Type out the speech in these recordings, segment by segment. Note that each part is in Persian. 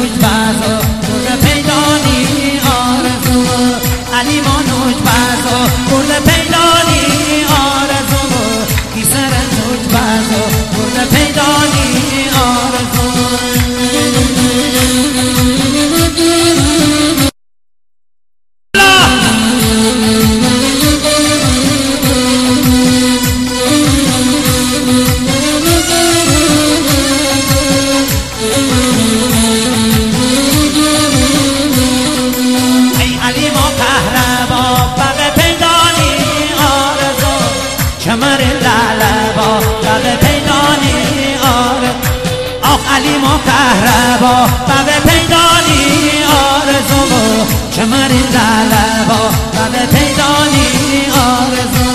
نوش بازو برد پیدانی آرزو علی مانوش بازو برد پیدانی آرزو کی سر نوش بازو برد پیدانی آرزو کمر لعلبا بغ پیدانی آرزو آخ علی ما کهربا بغ پیدانی آرزو کمر لعلبا بغ پیدانی آرزو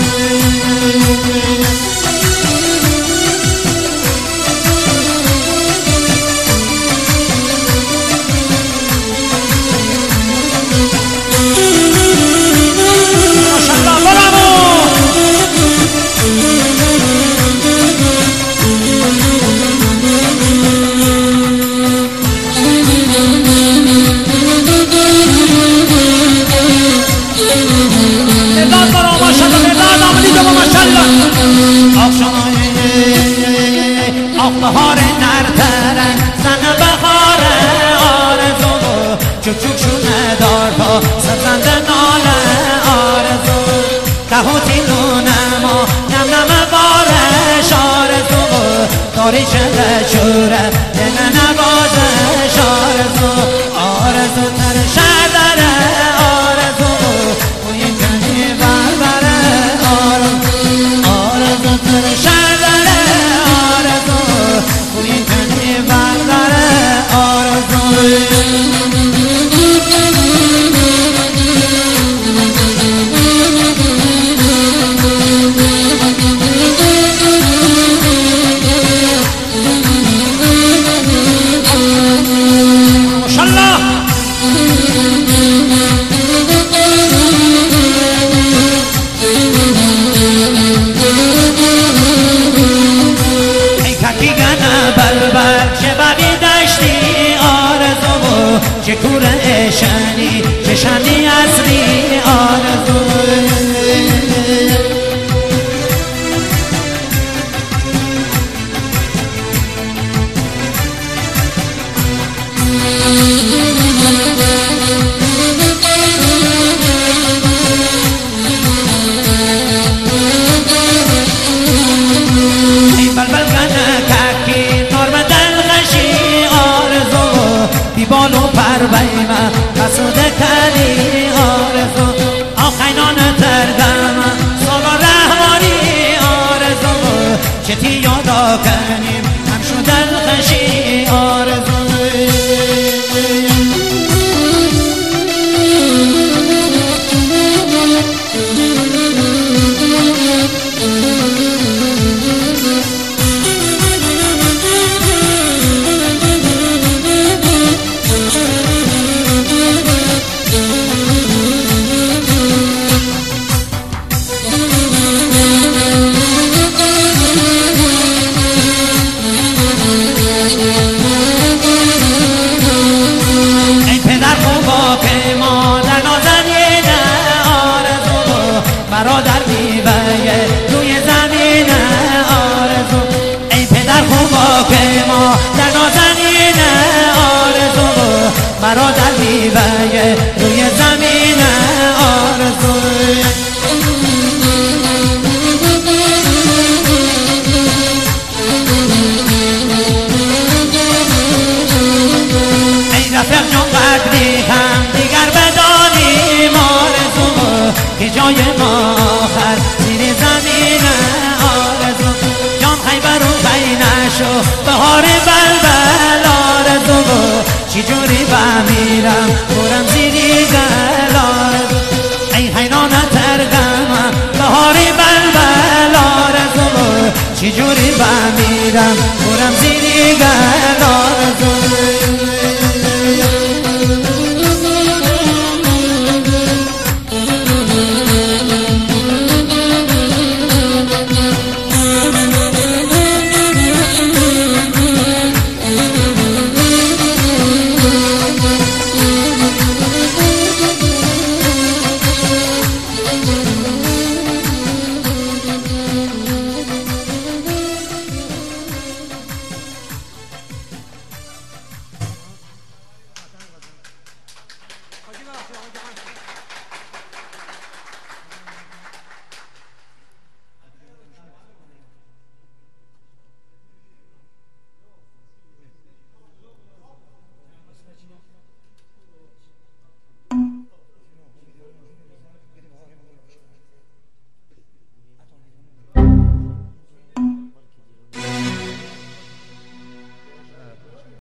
بهار نرترن زن بهار آرزو چوک چوک شونه دار پا سرزند ناله آرزو قهوتی نونما نم نم بارش آرزو داری شده شوره دل نوازش آرزو آرزو تر شدره آرزو بوی کنی بربره آرزو آرزو تر شدره بوی کنی برداره آرزو ماشاءالله بلبل چه ببی داشتی آرزو چه کور اشنی چه شنی اصلی آرزو بالو پر بیمه قصد کلی آرزو آخینان تردم سالا رحمانی آرزو چتی یادا کنیم هم شدن خشی آرزو برادر میوه روی زمین آرزو ای پدر خوبا که ما در نازنین آرزو برادر میوه روی زمین آرزو ای رفیق جان قدری هم دیگر بدانیم آرزو که جای ما آخر زیر زمین آرزو جان خیبر و خینشو بهار بلبل آرزو چی جوری بمیرم برم زیری گل آرزو ای حیران ترگم بهار بلبل آرزو چی جوری بمیرم